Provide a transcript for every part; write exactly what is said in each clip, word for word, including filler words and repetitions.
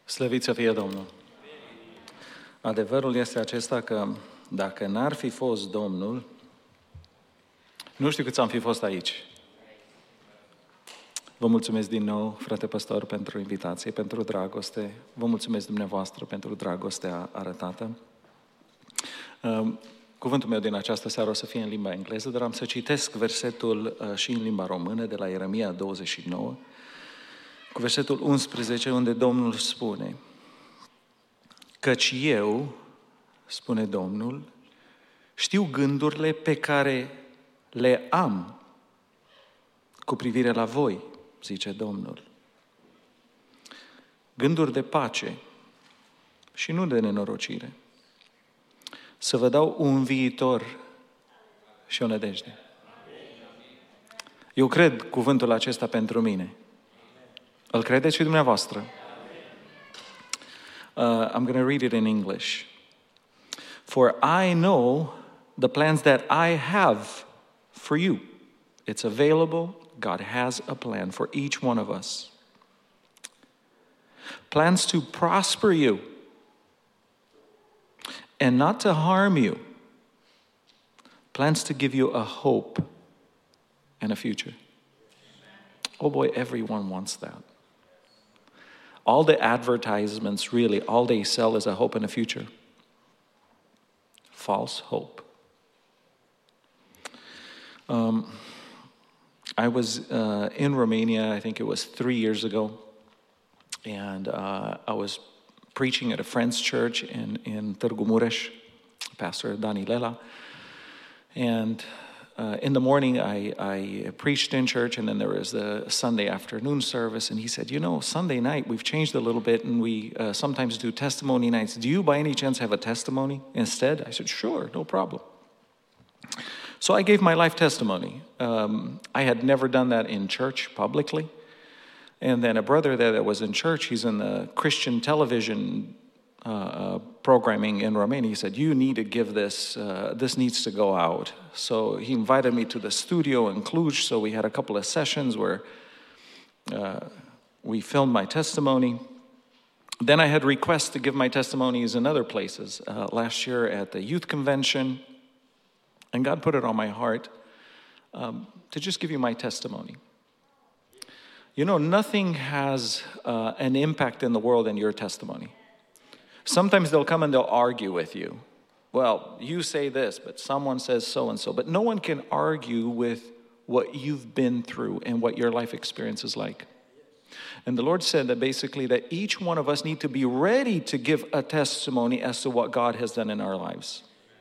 Slăvit să fie Domnul! Adevărul este acesta că dacă n-ar fi fost Domnul, nu știu câți am fi fost aici. Vă mulțumesc din nou, frate pastor, pentru invitație, pentru dragoste. Vă mulțumesc dumneavoastră pentru dragostea arătată. Cuvântul meu din această seară o să fie în limba engleză, dar am să citesc versetul și în limba română de la Ieremia douăzeci și nouă, cu versetul unsprezece, unde Domnul spune: Căci eu, spune Domnul, știu gândurile pe care le am cu privire la voi, zice Domnul. Gânduri de pace și nu de nenorocire. Să vă dau un viitor și o nădejde. Eu cred cuvântul acesta pentru mine. Îl credeți și dumneavoastră? Uh, I'm going to read it in English. For I know the plans that I have for you. It's available. God has a plan for each one of us. Plans to prosper you and not to harm you. Plans to give you a hope and a future. Oh boy, everyone wants that. All the advertisements, really, all they sell is a hope and a future. False hope. Um, I was uh, in Romania, I think it was three years ago, and uh, I was preaching at a friend's church in, in Târgu Mureș, Pastor Dani Lela, and Uh, in the morning, I, I preached in church, and then there was the Sunday afternoon service, and he said, you know, Sunday night, we've changed a little bit, and we uh, sometimes do testimony nights. Do you, by any chance, have a testimony instead? I said, sure, no problem. So I gave my life testimony. Um, I had never done that in church publicly. And then a brother there that was in church, he's in the Christian television Uh, uh, programming in Romania, he said, you need to give this, uh, this needs to go out. So he invited me to the studio in Cluj, so we had a couple of sessions where uh, we filmed my testimony. Then I had requests to give my testimonies in other places. Uh, last year at the youth convention, and God put it on my heart um, to just give you my testimony. You know, nothing has uh, an impact in the world than your testimony. Sometimes they'll come and they'll argue with you. Well, you say this, but someone says so and so. But no one can argue with what you've been through and what your life experience is like. And the Lord said that basically that each one of us need to be ready to give a testimony as to what God has done in our lives.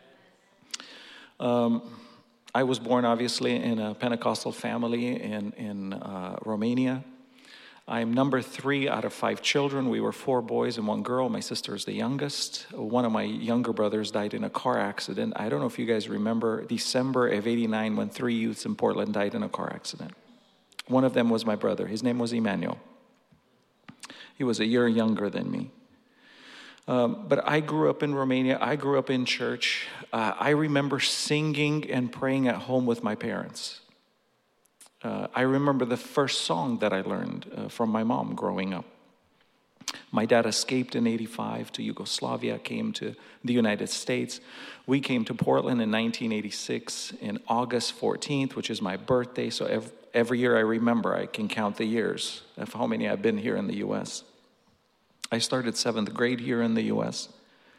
Um, I was born, obviously, in a Pentecostal family in, in uh, Romania. I'm number three out of five children. We were four boys and one girl. My sister is the youngest. One of my younger brothers died in a car accident. I don't know if you guys remember December of eighty-nine when three youths in Portland died in a car accident. One of them was my brother. His name was Emmanuel. He was a year younger than me. Um, but I grew up in Romania. I grew up in church. Uh, I remember singing and praying at home with my parents. Uh, I remember the first song that I learned uh, from my mom growing up. My dad escaped in eighty-five to Yugoslavia, came to the United States. We came to Portland in nineteen eighty-six in August fourteenth, which is my birthday. So every, every year I remember, I can count the years of how many I've been here in the U S. I started seventh grade here in the U S.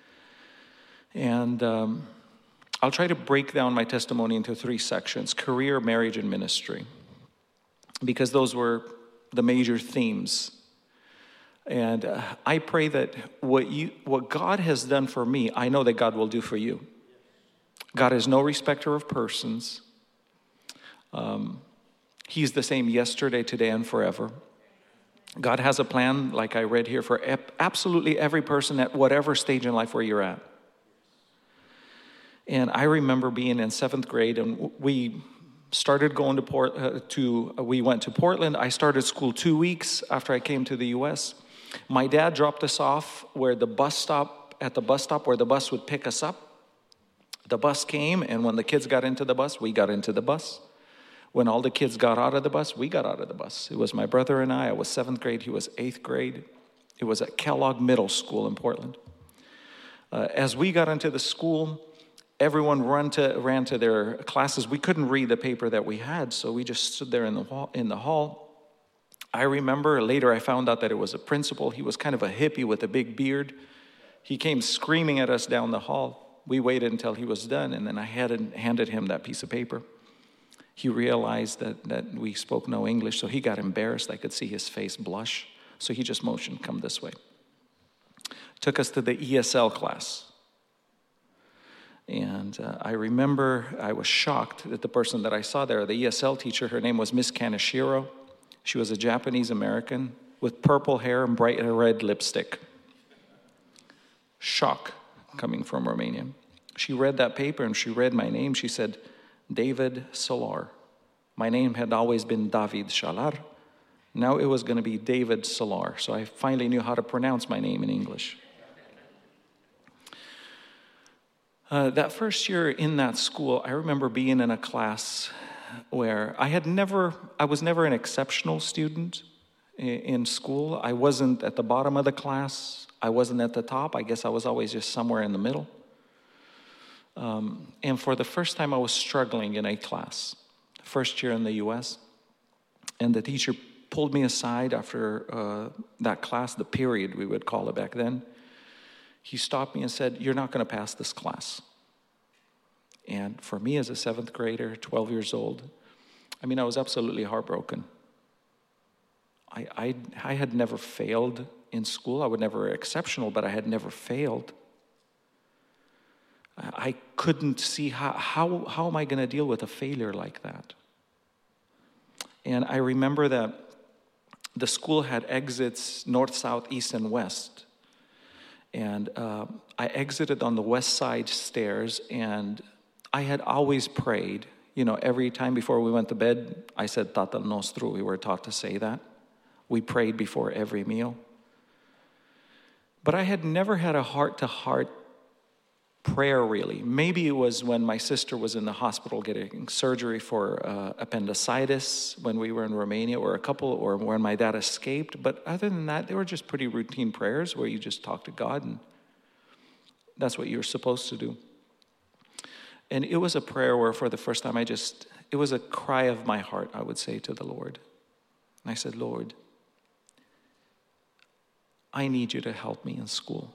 And um, I'll try to break down my testimony into three sections: career, marriage, and ministry. Because those were the major themes. And uh, I pray that what you, what God has done for me, I know that God will do for you. God is no respecter of persons. Um, he's the same yesterday, today, and forever. God has a plan, like I read here, for absolutely every person at whatever stage in life where you're at. And I remember being in seventh grade, and we started going to Port. Uh, to uh, we went to Portland. I started school two weeks after I came to the U S. My dad dropped us off where the bus stop at the bus stop where the bus would pick us up. The bus came, and when the kids got into the bus, we got into the bus. When all the kids got out of the bus, we got out of the bus. It was my brother and I. I was seventh grade. He was eighth grade. It was at Kellogg Middle School in Portland. Uh, as we got into the school, everyone run to, ran to their classes. We couldn't read the paper that we had, so we just stood there in the hall. In the hall. I remember later I found out that it was a principal. He was kind of a hippie with a big beard. He came screaming at us down the hall. We waited until he was done, and then I had handed him that piece of paper. He realized that, that we spoke no English, so he got embarrassed. I could see his face blush. So he just motioned, come this way. Took us to the E S L class. And uh, I remember I was shocked that the person that I saw there, the E S L teacher, her name was Miss Kaneshiro. She was a Japanese American with purple hair and bright red lipstick. Shock coming from Romania. She read that paper and she read my name. She said, David Solar. My name had always been David Shalar. Now it was going to be David Solar. So I finally knew how to pronounce my name in English. Uh, that first year in that school, I remember being in a class where I had never, I was never an exceptional student in, in school. I wasn't at the bottom of the class. I wasn't at the top. I guess I was always just somewhere in the middle. Um, and for the first time, I was struggling in a class, first year in the U S And the teacher pulled me aside after uh, that class, the period we would call it back then. He stopped me and said, you're not going to pass this class. And for me as a seventh grader, twelve years old, I mean, I was absolutely heartbroken. I, I, I had never failed in school. I was never exceptional, but I had never failed. I couldn't see how, how, how am I going to deal with a failure like that? And I remember that the school had exits north, south, east, and west. And uh, I exited on the west side stairs, and I had always prayed. You know, every time before we went to bed, I said Tatal Nostru. We were taught to say that. We prayed before every meal. But I had never had a heart-to-heart prayer, really. Maybe it was when my sister was in the hospital getting surgery for uh, appendicitis when we were in Romania, or a couple, or when my dad escaped. But other than that, they were just pretty routine prayers where you just talk to God, and that's what you're supposed to do. And it was a prayer where for the first time I just, it was a cry of my heart, I would say, to the Lord. And I said, Lord, I need you to help me in school.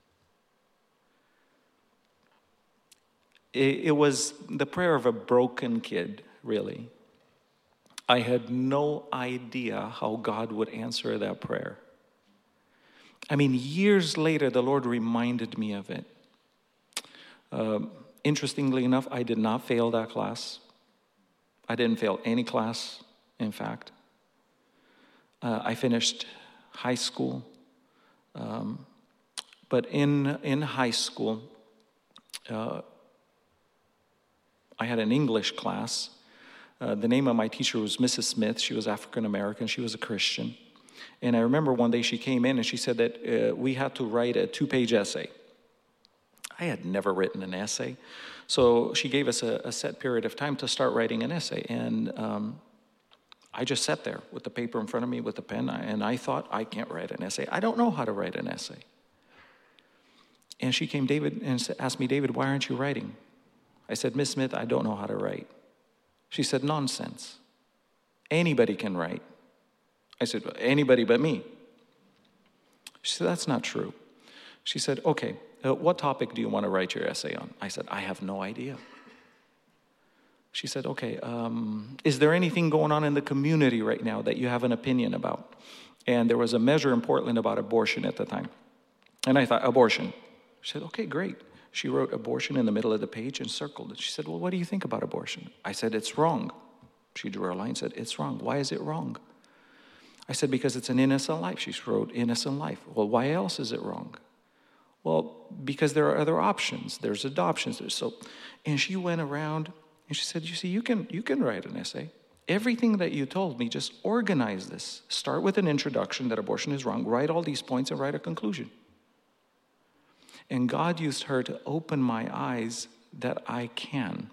It was the prayer of a broken kid, really. I had no idea how God would answer that prayer. I mean, years later, the Lord reminded me of it. Um, interestingly enough, I did not fail that class. I didn't fail any class, in fact. Uh, I finished high school. Um, but in, in high school, uh, I had an English class. Uh, the name of my teacher was Missus Smith. She was African American. She was a Christian. And I remember one day she came in and she said that uh, we had to write a two-page essay. I had never written an essay. So she gave us a, a set period of time to start writing an essay. And um, I just sat there with the paper in front of me with a pen. And I thought, I can't write an essay. I don't know how to write an essay. And she came, David, and asked me, David, why aren't you writing? I said, Miss Smith, I don't know how to write. She said, nonsense. Anybody can write. I said, well, anybody but me. She said, that's not true. She said, okay, uh, what topic do you want to write your essay on? I said, I have no idea. She said, okay, um, is there anything going on in the community right now that you have an opinion about? And there was a measure in Portland about abortion at the time. And I thought, abortion. She said, okay, great. She wrote abortion in the middle of the page and circled it. She said, well, what do you think about abortion? I said, it's wrong. She drew a line and said, it's wrong. Why is it wrong? I said, because it's an innocent life. She wrote innocent life. Well, why else is it wrong? Well, because there are other options. There's adoptions. There's so, and she went around and she said, you see, you can, you can write an essay. Everything that you told me, just organize this. Start with an introduction that abortion is wrong. Write all these points and write a conclusion. And God used her to open my eyes that I can.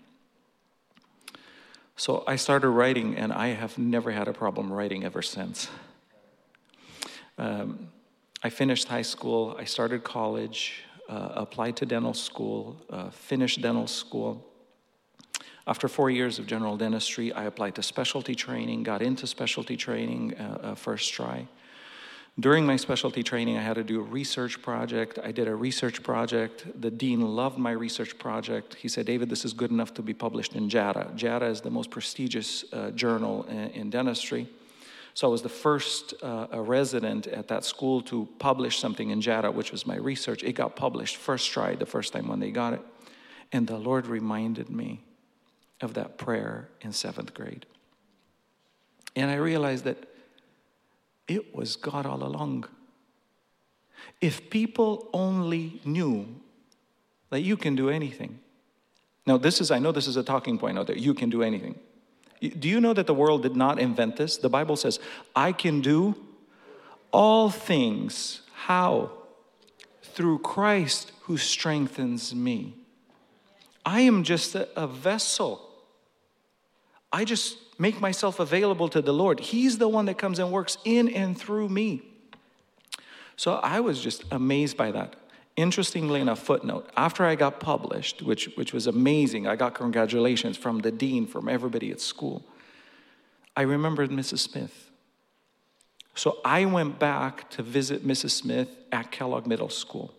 So I started writing, and I have never had a problem writing ever since. Um, I finished high school, I started college, uh, applied to dental school, uh, finished dental school. After four years of general dentistry, I applied to specialty training, got into specialty training uh, uh, first try. During my specialty training, I had to do a research project. I did a research project. The dean loved my research project. He said, David, this is good enough to be published in JADA. JADA is the most prestigious uh, journal in, in dentistry. So I was the first uh, a resident at that school to publish something in JADA, which was my research. It got published first try, the first time when they got it. And the Lord reminded me of that prayer in seventh grade. And I realized that it was God all along. If people only knew that you can do anything. Now this is, I know this is a talking point out there, you can do anything. Do you know that the world did not invent this? The Bible says, I can do all things. How? Through Christ who strengthens me. I am just a, a vessel. I just make myself available to the Lord. He's the one that comes and works in and through me. So I was just amazed by that. Interestingly enough, footnote, after I got published, which, which was amazing, I got congratulations from the dean, from everybody at school, I remembered Missus Smith. So I went back to visit Missus Smith at Kellogg Middle School.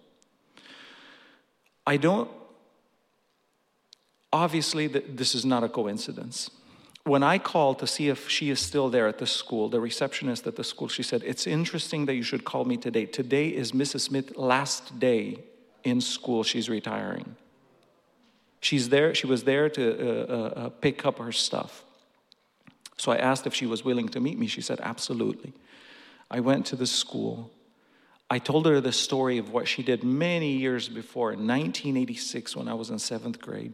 I don't, obviously this is not a coincidence. When I called to see if she is still there at the school, the receptionist at the school, she said, it's interesting that you should call me today. Today is Missus Smith's last day in school. She's retiring. She's there. She was there to uh, uh, pick up her stuff. So I asked if she was willing to meet me. She said, absolutely. I went to the school. I told her the story of what she did many years before, in nineteen eighty-six, when I was in seventh grade.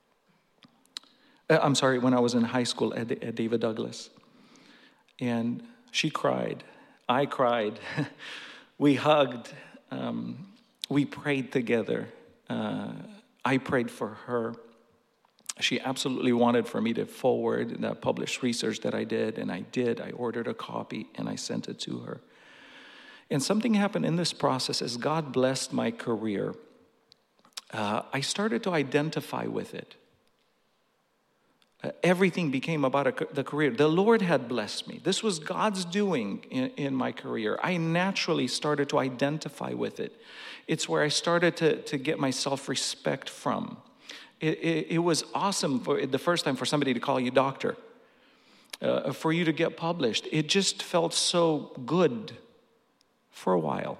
I'm sorry, when I was in high school at, at David Douglas. And she cried. I cried. We hugged. Um, we prayed together. Uh, I prayed for her. She absolutely wanted for me to forward that published research that I did, and I did. I ordered a copy, and I sent it to her. And something happened in this process as God blessed my career. Uh, I started to identify with it. Uh, everything became about a, the career. The Lord had blessed me. This was God's doing in, in my career. I naturally started to identify with it. It's where I started to, to get my self-respect from. It, it, it was awesome for the first time for somebody to call you doctor, uh, for you to get published. It just felt so good for a while.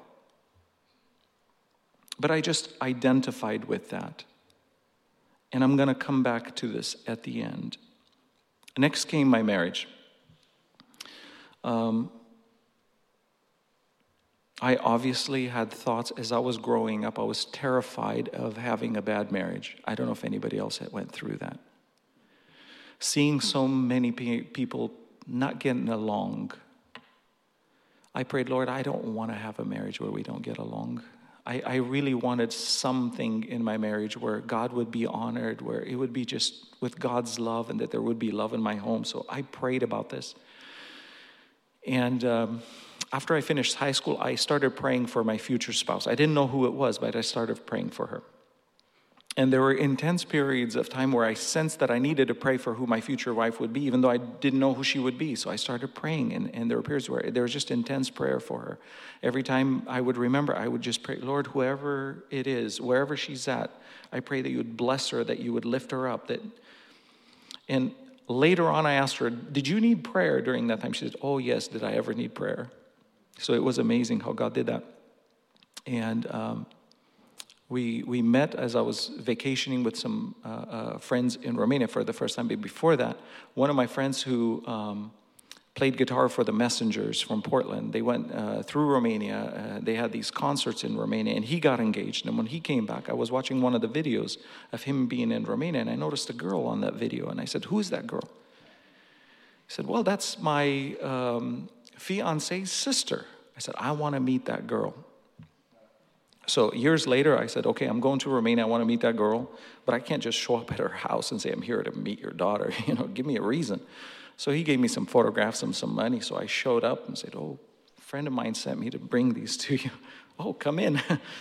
But I just identified with that. And I'm going to come back to this at the end. Next came my marriage. Um, I obviously had thoughts as I was growing up. I was terrified of having a bad marriage. I don't know if anybody else had went through that. Seeing so many pe- people not getting along. I prayed, Lord, I don't want to have a marriage where we don't get along. I, I really wanted something in my marriage where God would be honored, where it would be just with God's love and that there would be love in my home. So I prayed about this. And um, after I finished high school, I started praying for my future spouse. I didn't know who it was, but I started praying for her. And there were intense periods of time where I sensed that I needed to pray for who my future wife would be, even though I didn't know who she would be. So I started praying, and, and there were periods where there was just intense prayer for her. Every time I would remember, I would just pray, Lord, whoever it is, wherever she's at, I pray that you would bless her, that you would lift her up. That. And later on, I asked her, did you need prayer during that time? She said, oh, yes, did I ever need prayer? So it was amazing how God did that. And um, We we met as I was vacationing with some uh, uh, friends in Romania for the first time. But before that, one of my friends who um, played guitar for the Messengers from Portland, they went uh, through Romania. Uh, they had these concerts in Romania, and he got engaged. And when he came back, I was watching one of the videos of him being in Romania, and I noticed a girl on that video. And I said, who is that girl? He said, well, that's my um, fiance's sister. I said, I want to meet that girl. So years later, I said, okay, I'm going to Romania. I want to meet that girl, but I can't just show up at her house and say, I'm here to meet your daughter. You know, give me a reason. So he gave me some photographs and some money. So I showed up and said, oh, friend of mine sent me to bring these to you. Oh, come in.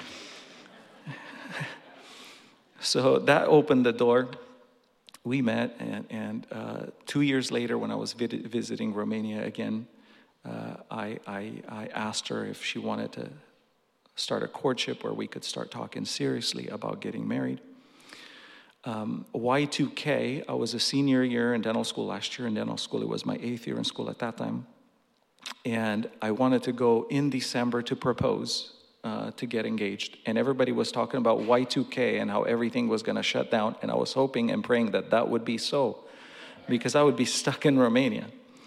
So that opened the door. We met, and, and uh, two years later, when I was vid- visiting Romania again, uh, I, I, I asked her if she wanted to start a courtship where we could start talking seriously about getting married. Um, Y two K, I was a senior year in dental school last year. In dental school, it was my eighth year in school at that time. And I wanted to go in December to propose, uh, to get engaged. And everybody was talking about Y two K and how everything was going to shut down. And I was hoping and praying that that would be so, because I would be stuck in Romania.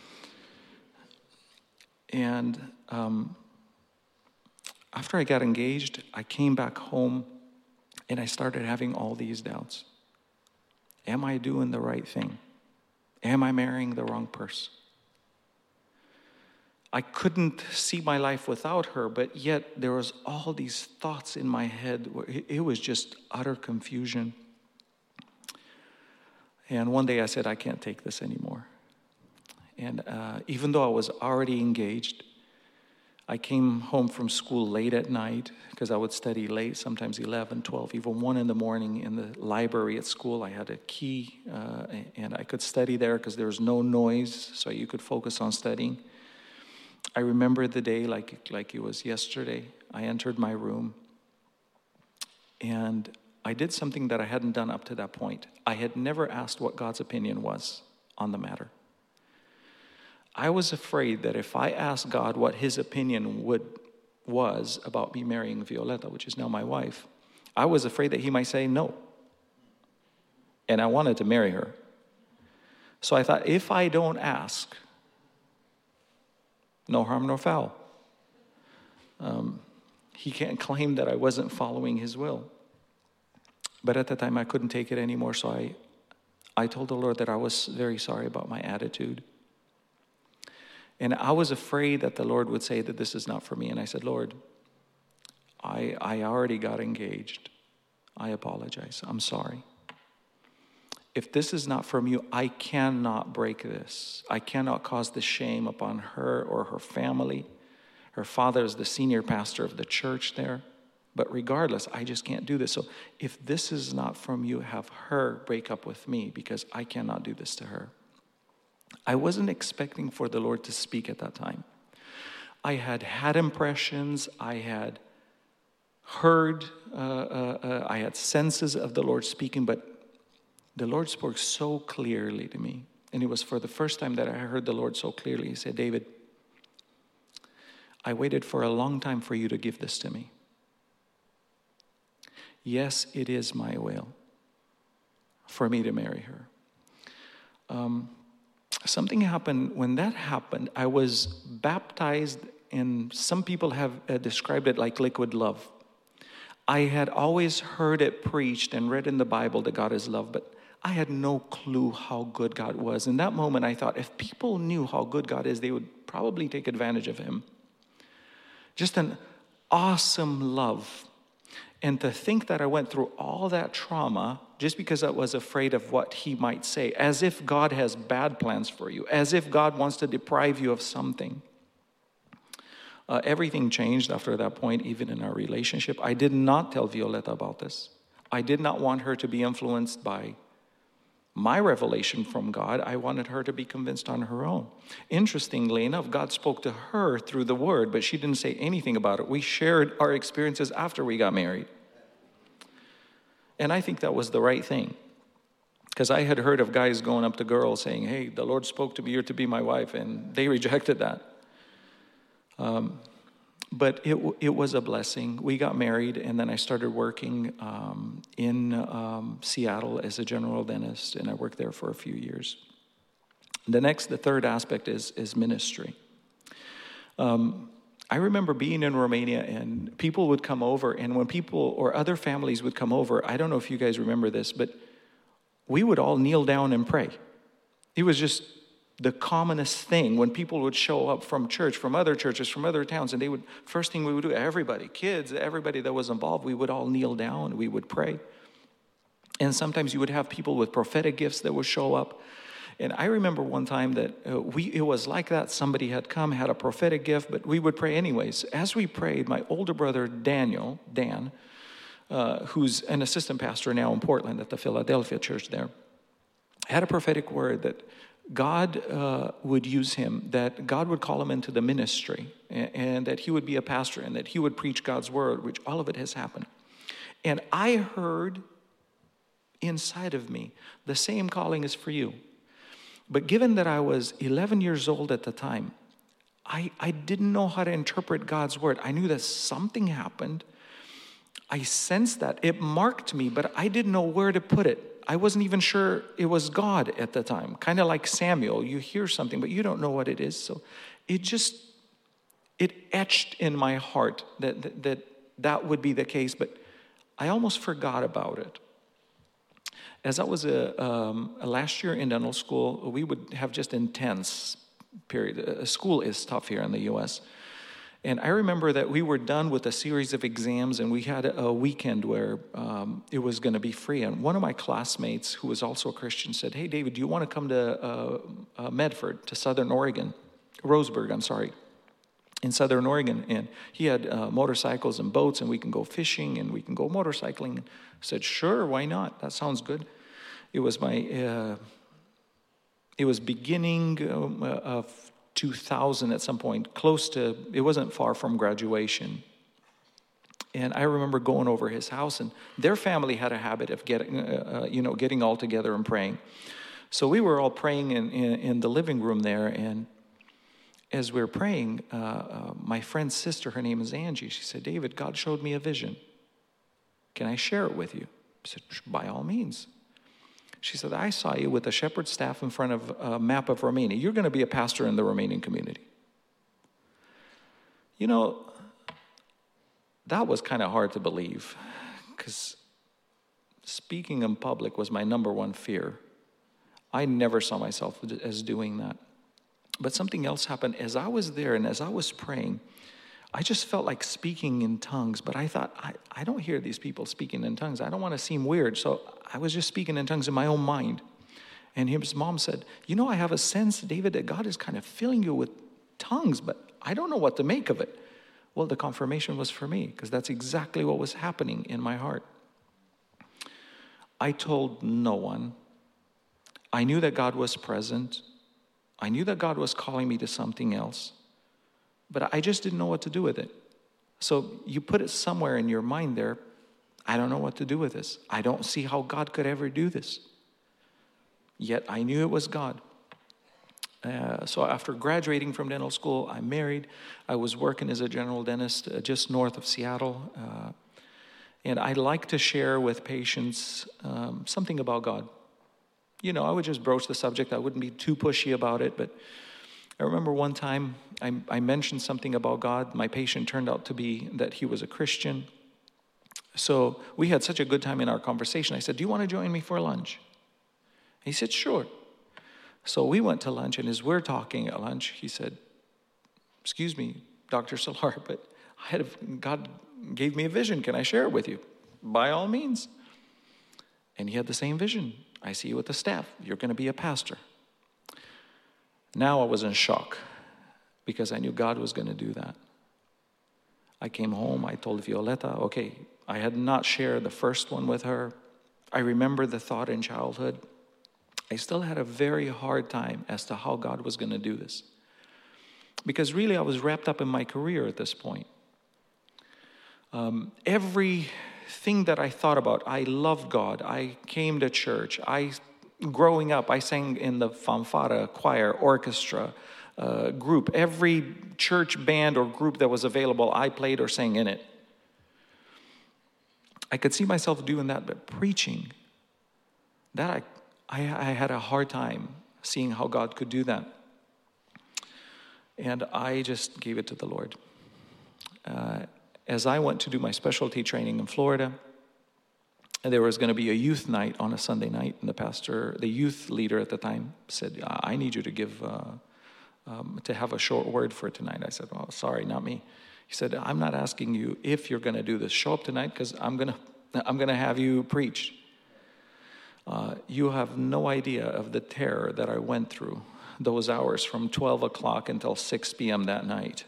And um, after I got engaged, I came back home and I started having all these doubts. Am I doing the right thing? Am I marrying the wrong person? I couldn't see my life without her, but yet there was all these thoughts in my head. It was just utter confusion. And one day I said, I can't take this anymore. And uh, even though I was already engaged, I came home from school late at night because I would study late, sometimes eleven, twelve, even one in the morning in the library at school. I had a key uh, and I could study there because there was no noise, so you could focus on studying. I remember the day like, like it was yesterday. I entered my room and I did something that I hadn't done up to that point. I had never asked what God's opinion was on the matter. I was afraid that if I asked God what his opinion would was about me marrying Violeta, which is now my wife, I was afraid that he might say no. And I wanted to marry her. So I thought, if I don't ask, no harm, no foul. Um, he can't claim that I wasn't following his will. But at the time, I couldn't take it anymore, so I, I told the Lord that I was very sorry about my attitude. And I was afraid that the Lord would say that this is not for me. And I said, Lord, I, I already got engaged. I apologize. I'm sorry. If this is not from you, I cannot break this. I cannot cause the shame upon her or her family. Her father is the senior pastor of the church there. But regardless, I just can't do this. So if this is not from you, have her break up with me because I cannot do this to her. I wasn't expecting for the Lord to speak at that time. I had had impressions. I had heard, uh, uh, uh, I had senses of the Lord speaking, but the Lord spoke so clearly to me. And it was for the first time that I heard the Lord so clearly. He said, David, I waited for a long time for you to give this to me. Yes, it is my will for me to marry her. Um, something happened. When that happened, I was baptized, and some people have uh, described it like liquid love. I had always heard it preached and read in the Bible that God is love, but I had no clue how good God was. In that moment, I thought if people knew how good God is, they would probably take advantage of him. Just an awesome love. And to think that I went through all that trauma just because I was afraid of what he might say, as if God has bad plans for you, as if God wants to deprive you of something. Uh, everything changed after that point, even in our relationship. I did not tell Violeta about this. I did not want her to be influenced by my revelation from God. I wanted her to be convinced on her own. Interestingly enough, God spoke to her through the word, but she didn't say anything about it. We shared our experiences after we got married. And I think that was the right thing. Because I had heard of guys going up to girls saying, hey, the Lord spoke to me, you're to be my wife, and they rejected that. Um, but it it was a blessing. We got married, and then I started working um, in um, Seattle as a general dentist, and I worked there for a few years. The next, the third aspect is is ministry. Um, I remember being in Romania, and people would come over, and when people or other families would come over, I don't know if you guys remember this, but we would all kneel down and pray. It was just the commonest thing when people would show up from church, from other churches, from other towns, and they would, first thing we would do, everybody, kids, everybody that was involved, we would all kneel down and we would pray. And sometimes you would have people with prophetic gifts that would show up. And I remember one time that uh, we it was like that. Somebody had come, had a prophetic gift, but we would pray anyways. As we prayed, my older brother Daniel, Dan, uh, who's an assistant pastor now in Portland at the Philadelphia church there, had a prophetic word that God uh, would use him, that God would call him into the ministry, and, and that he would be a pastor, and that he would preach God's word, which all of it has happened. And I heard inside of me, the same calling is for you. But given that I was eleven years old at the time, I, I didn't know how to interpret God's word. I knew that something happened. I sensed that. It marked me, but I didn't know where to put it. I wasn't even sure it was God at the time. Kind of like Samuel. You hear something, but you don't know what it is. So it just, it etched in my heart that that that, that would be the case, but I almost forgot about it. As I was a, um, a last year in dental school, we would have just intense period. Uh, school is tough here in the U S And I remember that we were done with a series of exams, and we had a, a weekend where um, it was going to be free. And one of my classmates, who was also a Christian, said, "Hey, David, do you want to come to uh, uh, Medford, to Southern Oregon, Roseburg, I'm sorry, in Southern Oregon?" And he had uh, motorcycles and boats, and we can go fishing, and we can go motorcycling. I said, "Sure, why not? That sounds good." It was my, uh, it was beginning um, of two thousand at some point, close to, it wasn't far from graduation. And I remember going over his house, and their family had a habit of getting, uh, you know, getting all together and praying. So we were all praying in, in, in the living room there, and as we were praying, uh, uh, my friend's sister, her name is Angie, she said, "David, God showed me a vision. Can I share it with you?" I said, "By all means." She said, "I saw you with a shepherd's staff in front of a map of Romania. You're going to be a pastor in the Romanian community." You know, that was kind of hard to believe, because speaking in public was my number one fear. I never saw myself as doing that. But something else happened. As I was there and as I was praying, I just felt like speaking in tongues, but I thought, I, I don't hear these people speaking in tongues. I don't want to seem weird, so I was just speaking in tongues in my own mind. And his mom said, "You know, I have a sense, David, that God is kind of filling you with tongues, but I don't know what to make of it." Well, the confirmation was for me, because that's exactly what was happening in my heart. I told no one. I knew that God was present. I knew that God was calling me to something else. But I just didn't know what to do with it. So you put it somewhere in your mind there, I don't know what to do with this. I don't see how God could ever do this. Yet I knew it was God. Uh, so after graduating from dental school, I married. I was working as a general dentist uh, just north of Seattle. Uh, and I like to share with patients um, something about God. You know, I would just broach the subject. I wouldn't be too pushy about it, but I remember one time I, I mentioned something about God. My patient turned out to be that he was a Christian. So we had such a good time in our conversation. I said, "Do you want to join me for lunch?" He said, "Sure." So we went to lunch, and as we're talking at lunch, he said, "Excuse me, Doctor Salar, but I had a, God gave me a vision. Can I share it with you?" "By all means." And he had the same vision. "I see you with the staff. You're going to be a pastor." Now I was in shock, because I knew God was going to do that. I came home, I told Violetta, okay, I had not shared the first one with her. I remember the thought in childhood. I still had a very hard time as to how God was going to do this. Because really I was wrapped up in my career at this point. Um, everything that I thought about, I loved God. I came to church. I Growing up, I sang in the fanfara, choir, orchestra, uh, group. Every church band or group that was available, I played or sang in it. I could see myself doing that, but preaching, that I, I, I had a hard time seeing how God could do that. And I just gave it to the Lord. Uh, as I went to do my specialty training in Florida, there was going to be a youth night on a Sunday night, and the pastor, the youth leader at the time, said, "I need you to give, uh, um, to have a short word for tonight." I said, "Oh, sorry, not me." He said, "I'm not asking you if you're going to do this. Show up tonight, because I'm going to, I'm going to have you preach." Uh, you have no idea of the terror that I went through those hours from twelve o'clock until six p.m. that night.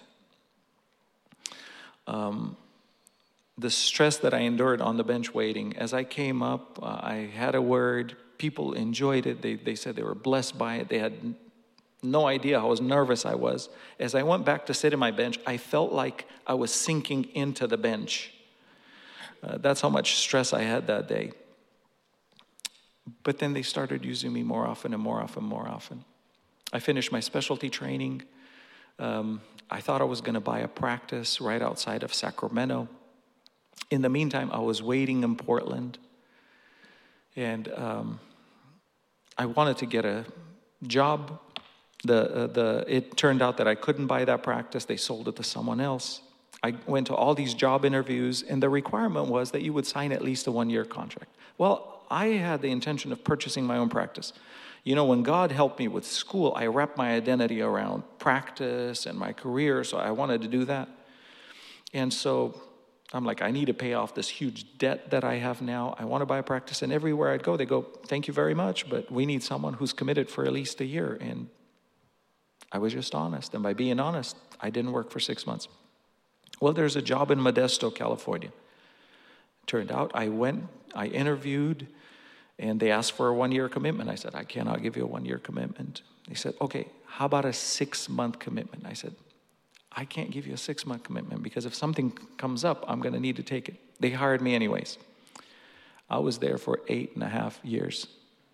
Um, the stress that I endured on the bench waiting. As I came up, uh, I had a word. People enjoyed it. They, they said they were blessed by it. They had no idea how nervous I was. As I went back to sit in my bench, I felt like I was sinking into the bench. Uh, that's how much stress I had that day. But then they started using me more often and more often, more often. I finished my specialty training. Um, I thought I was going to buy a practice right outside of Sacramento. In the meantime, I was waiting in Portland. And um, I wanted to get a job. The, uh, the, it turned out that I couldn't buy that practice. They sold it to someone else. I went to all these job interviews, and the requirement was that you would sign at least a one-year contract. Well, I had the intention of purchasing my own practice. You know, when God helped me with school, I wrapped my identity around practice and my career, so I wanted to do that. And so I'm like, I need to pay off this huge debt that I have now. I want to buy a practice, and everywhere I'd go, they go, thank you very much, but we need someone who's committed for at least a year. And I was just honest, and by being honest, I didn't work for six months. Well, there's a job in Modesto, California. Turned out I went, I interviewed, and they asked for a one-year commitment. I said, I cannot give you a one-year commitment. They said, okay, how about a six-month commitment? I said, I can't give you a six-month commitment because if something comes up, I'm going to need to take it. They hired me anyways. I was there for eight and a half years.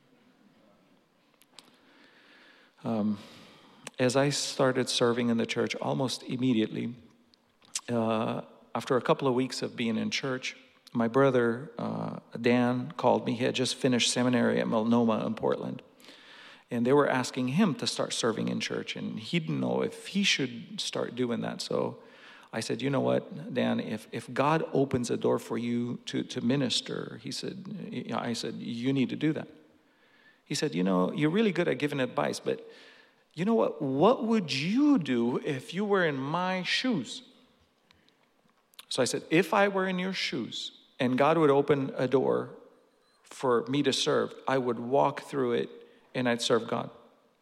Um, as I started serving in the church, almost immediately, uh, after a couple of weeks of being in church, my brother, uh, Dan, called me. He had just finished seminary at Multnomah in Portland. And they were asking him to start serving in church. And he didn't know if he should start doing that. So I said, you know what, Dan, if, if God opens a door for you to, to minister, he said, I said, you need to do that. He said, you know, you're really good at giving advice, but you know what? What would you do if you were in my shoes? So I said, if I were in your shoes, and God would open a door for me to serve, I would walk through it and I'd serve God.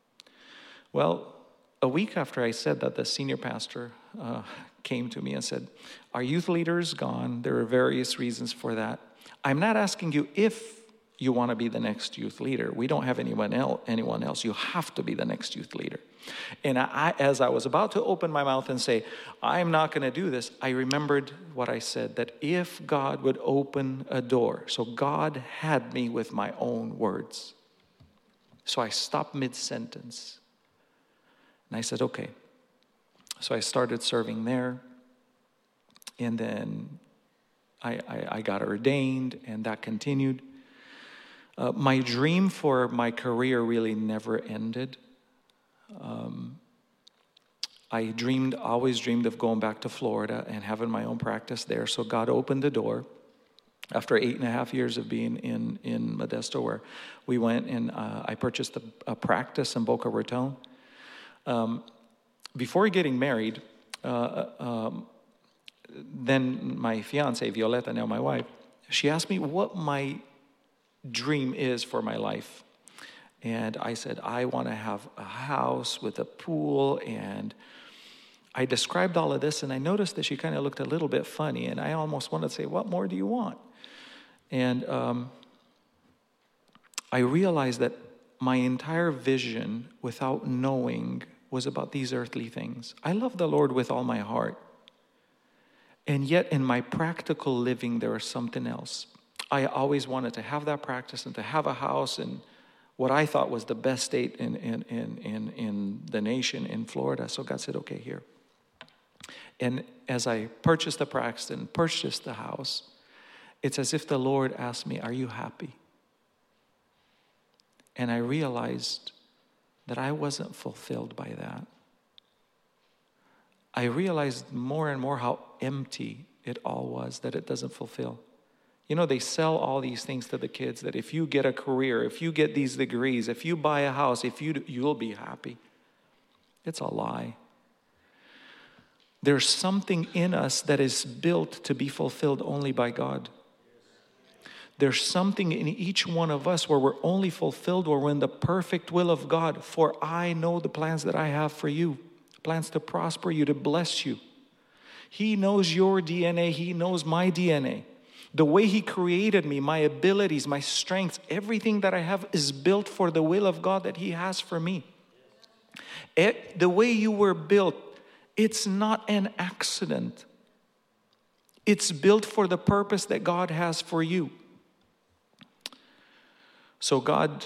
Well, a week after I said that, the senior pastor uh, came to me and said, our youth leader is gone. There are various reasons for that. I'm not asking you if you want to be the next youth leader. We don't have anyone else. Anyone else. You have to be the next youth leader. And I, as I was about to open my mouth and say, I'm not going to do this, I remembered what I said, that if God would open a door. So God had me with my own words. So I stopped mid-sentence. And I said, okay. So I started serving there. And then I, I, I got ordained, and that continued. Uh, my dream for my career really never ended. Um, I dreamed, always dreamed of going back to Florida and having my own practice there. So God opened the door after eight and a half years of being in, in Modesto, where we went and uh, I purchased a, a practice in Boca Raton. Um, before getting married, uh, um, then my fiance, Violeta, now my wife, she asked me what my dream is for my life. And I said, I want to have a house with a pool. And I described all of this, and I noticed that she kind of looked a little bit funny. And I almost wanted to say, what more do you want? And um, I realized that my entire vision, without knowing, was about these earthly things. I love the Lord with all my heart. And yet in my practical living, there was something else. I always wanted to have that practice and to have a house and what I thought was the best state in, in, in, in, in the nation, in Florida. So God said, okay, here. And as I purchased the practice and purchased the house, it's as if the Lord asked me, are you happy? And I realized that I wasn't fulfilled by that. I realized more and more how empty it all was, that it doesn't fulfill. You know, they sell all these things to the kids that if you get a career, if you get these degrees, if you buy a house, if you you'll be happy. It's a lie. There's something in us that is built to be fulfilled only by God. There's something in each one of us where we're only fulfilled or we're in the perfect will of God. For I know the plans that I have for you, plans to prosper you, to bless you. He knows your D N A. He knows my D N A. The way He created me, my abilities, my strengths, everything that I have is built for the will of God that He has for me. It, the way you were built, it's not an accident. It's built for the purpose that God has for you. So God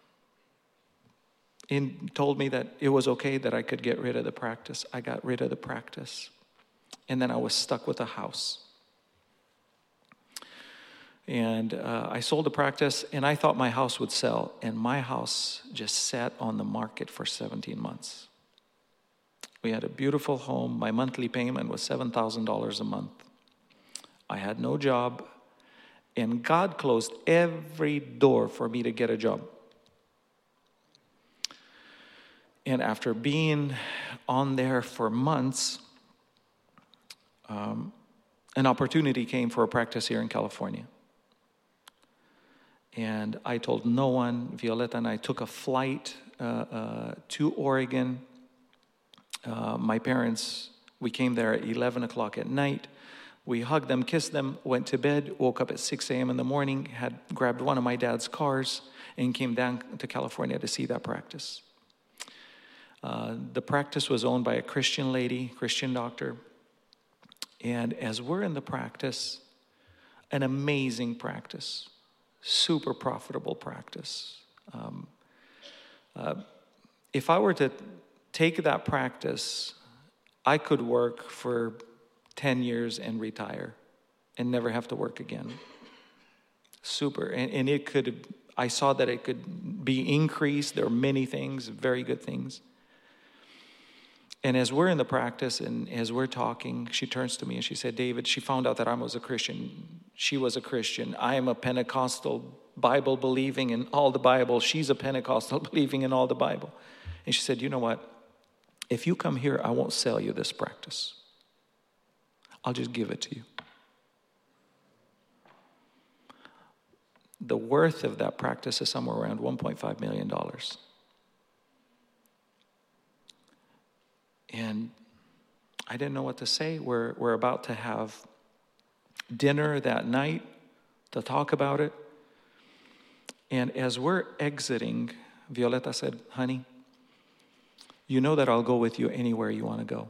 in, told me that it was okay that I could get rid of the practice. I got rid of the practice. And then I was stuck with a house. And uh, I sold the practice, and I thought my house would sell. And my house just sat on the market for seventeen months. We had a beautiful home. My monthly payment was seven thousand dollars a month. I had no job. And God closed every door for me to get a job. And after being on there for months, um, an opportunity came for a practice here in California. And I told no one. Violeta and I took a flight uh, uh, to Oregon. Uh, my parents, we came there at eleven o'clock at night. We hugged them, kissed them, went to bed, woke up at six a.m. in the morning, had grabbed one of my dad's cars, and came down to California to see that practice. Uh, the practice was owned by a Christian lady, Christian doctor. And as we're in the practice, an amazing practice, super profitable practice. Um, uh, if I were to take that practice, I could work for ten years and retire and never have to work again. Super. And, and it could, I saw that it could be increased. There are many things, very good things. And as we're in the practice and as we're talking, she turns to me and she said, David, she found out that I was a Christian. She was a Christian. I am a Pentecostal, Bible believing in all the Bible. She's a Pentecostal believing in all the Bible. And she said, you know what? If you come here, I won't sell you this practice. I'll just give it to you. The worth of that practice is somewhere around one point five million dollars. And I didn't know what to say. We're, we're about to have dinner that night to talk about it. And as we're exiting, Violeta said, honey, you know that I'll go with you anywhere you want to go.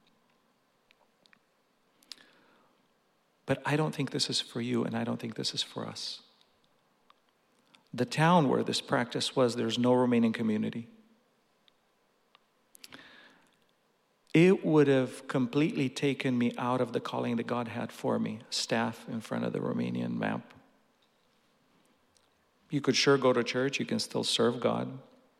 But I don't think this is for you, and I don't think this is for us. The town where this practice was, there's no Romanian community. It would have completely taken me out of the calling that God had for me, staff in front of the Romanian map. You could sure go to church, you can still serve God.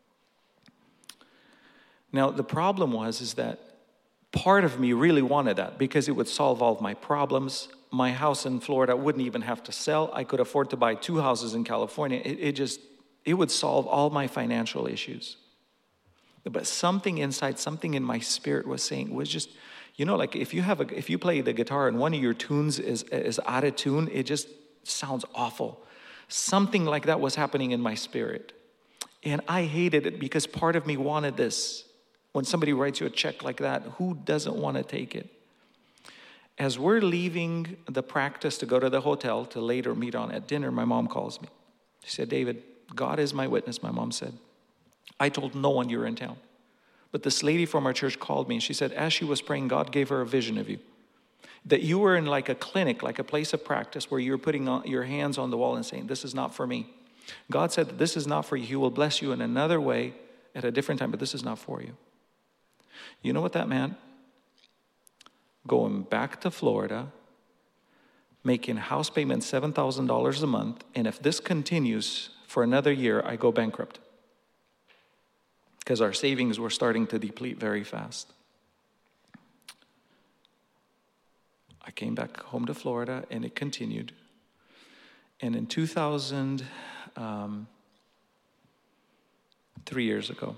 Now, the problem was is that part of me really wanted that because it would solve all of my problems. My house in Florida wouldn't even have to sell. I could afford to buy two houses in California. It, it just, it would solve all my financial issues. But something inside, something in my spirit was saying, was just, you know, like if you have a, if you play the guitar and one of your tunes is, is out of tune, it just sounds awful. Something like that was happening in my spirit. And I hated it because part of me wanted this. When somebody writes you a check like that, who doesn't want to take it? As we're leaving the practice to go to the hotel to later meet on at dinner, my mom calls me. She said, David, God is my witness, my mom said. I told no one you're in town. But this lady from our church called me and she said, as she was praying, God gave her a vision of you. That you were in like a clinic, like a place of practice where you're putting on your hands on the wall and saying, this is not for me. God said, this is not for you. He will bless you in another way at a different time, but this is not for you. You know what that meant? Going back to Florida, making house payments seven thousand dollars a month, and if this continues for another year, I go bankrupt. Because our savings were starting to deplete very fast. I came back home to Florida, and it continued. And in two thousand, um, three years ago,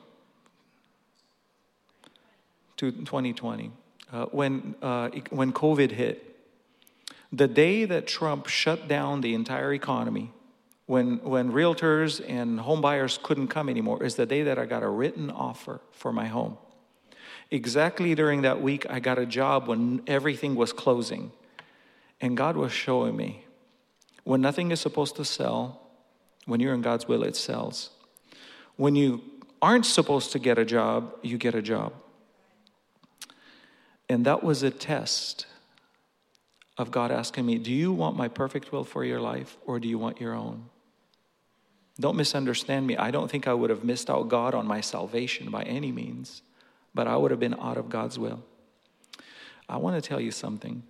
twenty twenty, uh, when uh, when COVID hit, The day that Trump shut down the entire economy, when, when realtors and home buyers couldn't come anymore, is the day that I got a written offer for my home. Exactly during that week, I got a job when everything was closing. And God was showing me, when nothing is supposed to sell, when you're in God's will, it sells. When you aren't supposed to get a job, you get a job. And that was a test of God asking me, do you want my perfect will for your life, or do you want your own? Don't misunderstand me. I don't think I would have missed out God on my salvation by any means, but I would have been out of God's will. I want to tell you something.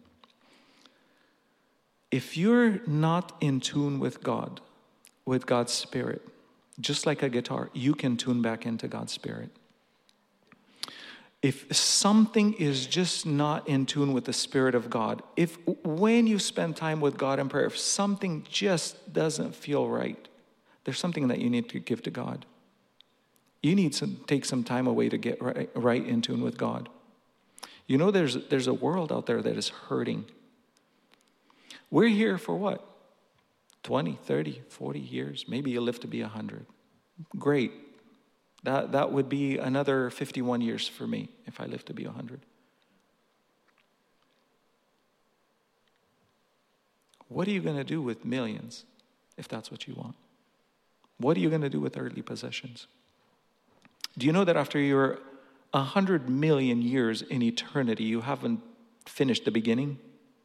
If you're not in tune with God, with God's Spirit, just like a guitar, you can tune back into God's Spirit. If something is just not in tune with the Spirit of God, if when you spend time with God in prayer, if something just doesn't feel right, there's something that you need to give to God. You need to take some time away to get right, right in tune with God. You know, there's, there's a world out there that is hurting. We're here for what? twenty, thirty, forty years. Maybe you'll live to be one hundred. Great. That, that would be another fifty-one years for me if I live to be one hundred. What are you going to do with millions if that's what you want? What are you going to do with earthly possessions? Do you know that after you're one hundred million years in eternity, you haven't finished the beginning?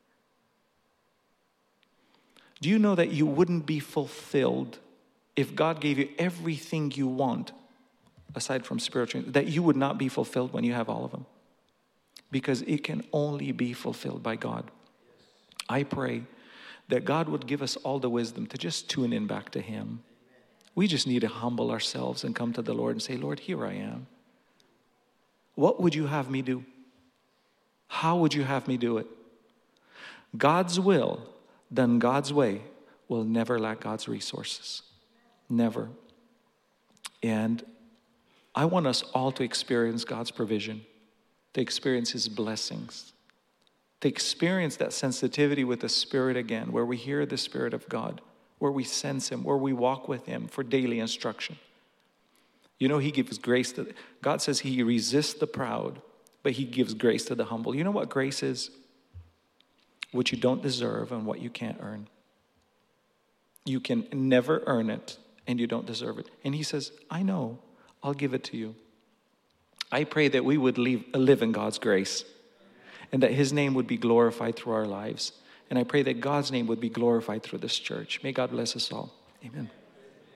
Do you know that you wouldn't be fulfilled if God gave you everything you want, aside from spiritual, that you would not be fulfilled when you have all of them? Because it can only be fulfilled by God. I pray that God would give us all the wisdom to just tune in back to Him. We just need to humble ourselves and come to the Lord and say, Lord, here I am. What would you have me do? How would you have me do it? God's will, done God's way, will never lack God's resources. Never. And I want us all to experience God's provision, to experience His blessings, to experience that sensitivity with the Spirit again, where we hear the Spirit of God, where we sense Him, where we walk with Him for daily instruction. You know, He gives grace to, God says He resists the proud, but He gives grace to the humble. You know what grace is? What you don't deserve and what you can't earn. You can never earn it and you don't deserve it. And He says, I know, I'll give it to you. I pray that we would live, live in God's grace and that His name would be glorified through our lives. And I pray that God's name would be glorified through this church. May God bless us all. Amen.